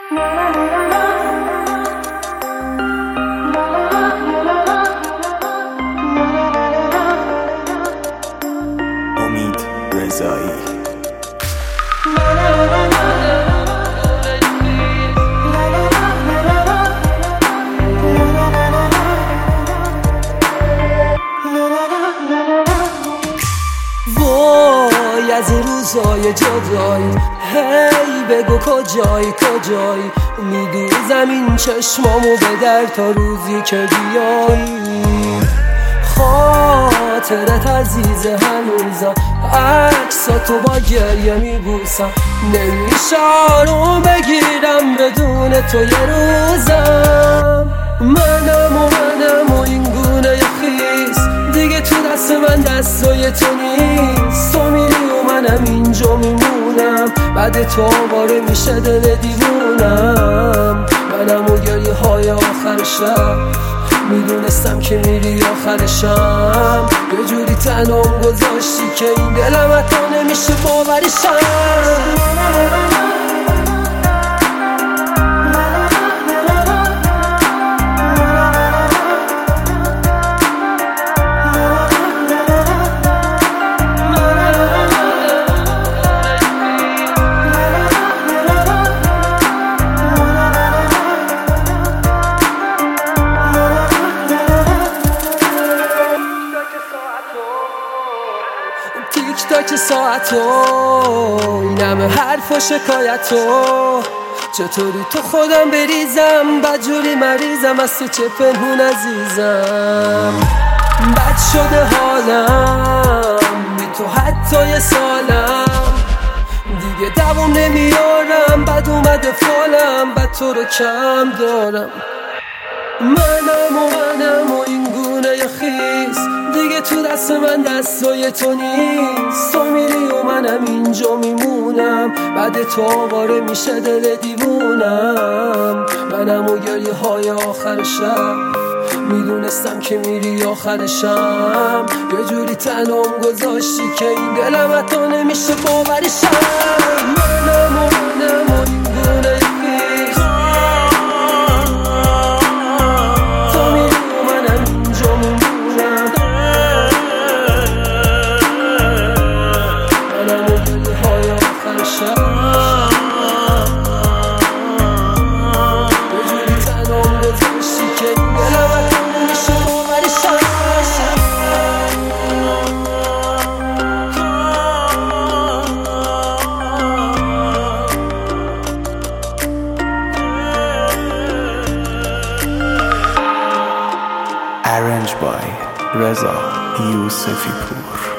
امید رضایی. وای از این روزای جدایی، هی بگو کجایی کجایی، میدوزم این چشمامو به در تا روزی که بیایی. خاطرت عزیز هنوزم، عکساتو با گریه میبوسم، نمیشه آروم بگیرم بدون تو یه روزم. منم و این گونه خیس دیگه تو دست من دستای تو نیست. تو میری و منم اینجا میمونم، بعد تو آواره میشه دل دیوونم. منم و گریه های آخر شب، میدونستم که میری آخرشم. یه جوری تنام گذاشتی که این دلم حتی نمیشه باوریشم. تیک تاک ساعتو، این همه حرف و شکایتو، چطوری تو خودم بریزم، بدجوری مریضم از تو چه پنهون عزیزم. بد شده حالم بی تو حتی یه سالم، دیگه دوام نمیارم، بد اومده فالم، بد تو رو کم دارم. منم و این گونه خیس دیگه تو دست من دستای تو نیست. تو میری و منم اینجا میمونم، بعد تو آواره میشه دل دیوونم. منم و گریه های آخر شب، میدونستم که میری آخرشم. یه جوری تنام گذاشتی که این دلم حتی نمیشه باوریشم. منم و این گونه خیس، تو میری و منم اینجا میمونم. منم و گریه های آخر شب، یه جوری تنام گذاشتی که این دلم حتی نمیشه باوریشم. Arranged by Reza Yusufi Pur.